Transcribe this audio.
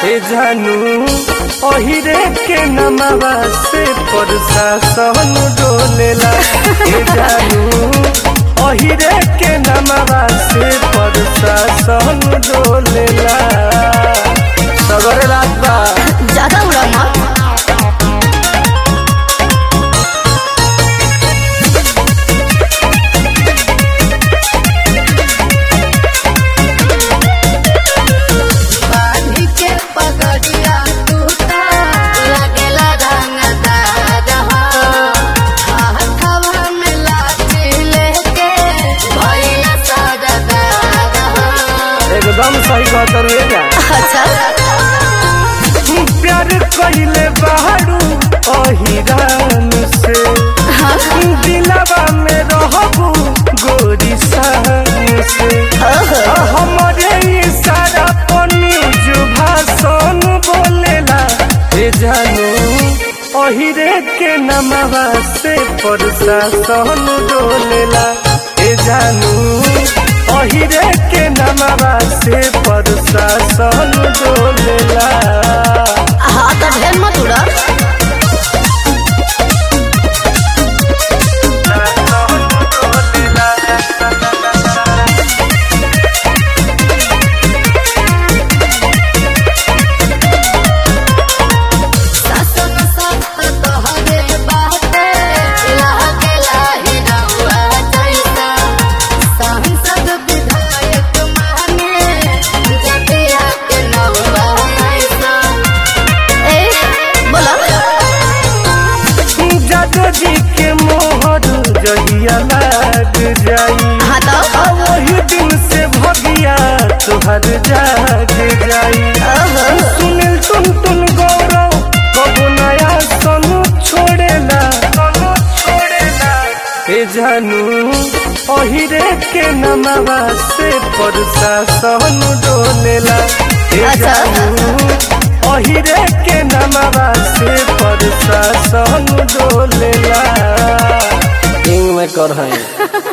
ए जानू ओहिरे के नमवा से प्रशासन डोलेला। ए जानू ओहिरे के नमवा से प्रशासन डोलेला। सगर रात बा ज्यादा उड़ा मत। एकदम सही कहतर जा। अच्छा प्यार कइले बारू अहिरान से दिलवा में रहबू गोरी शान से। हमारे इशारा पनी जो भाषण बोलेला। ए जानू ओहिरे के नमवा से प्रशासन डोलेला। ए जानू ओहिरे के नमवा से प्रशासन डोलेला। हाँ तो ढेर मत उड़ा। जी के मोहर जहिया लाग जाई। हाँ तो वही दिन से भगिया तुहर जाग जाई। सुनिल टुन गौरव कबो नया सनु छोड़ेला। ए जानू ओहिरे के नमवा से प्रशासन डोलेला। ए जानू ओहिरे के नमवा से प्रशासन डोलेला। में कर है।